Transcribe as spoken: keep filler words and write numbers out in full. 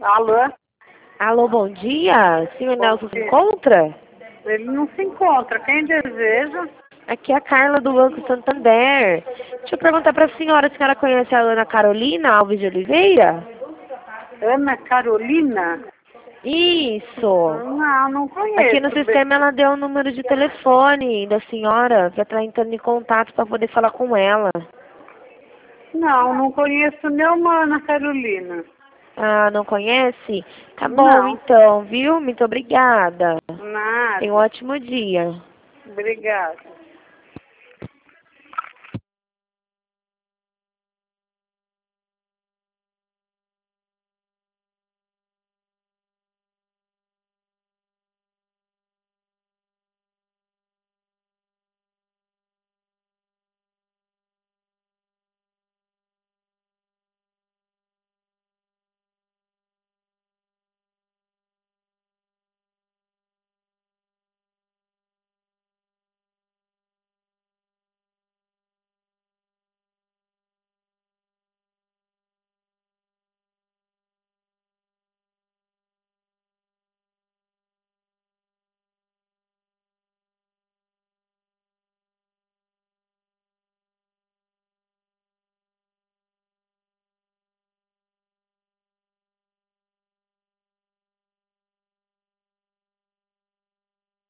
Alô? Alô, bom dia. Senhor Bom Nelson se dia. encontra? Ele não se encontra. Quem deseja? Aqui é a Carla do Banco Santander. Deixa eu perguntar para a senhora, a senhora conhece a Ana Carolina Alves de Oliveira? Ana Carolina? Isso. Não, não conheço. Aqui no sistema ela deu o número de telefone da senhora para estar entrando em contato para poder falar com ela. Não, não conheço nenhuma Ana Carolina. Ah, não conhece? Tá bom Não. então, viu? Muito obrigada. Nada. Tenha um ótimo dia. Obrigada.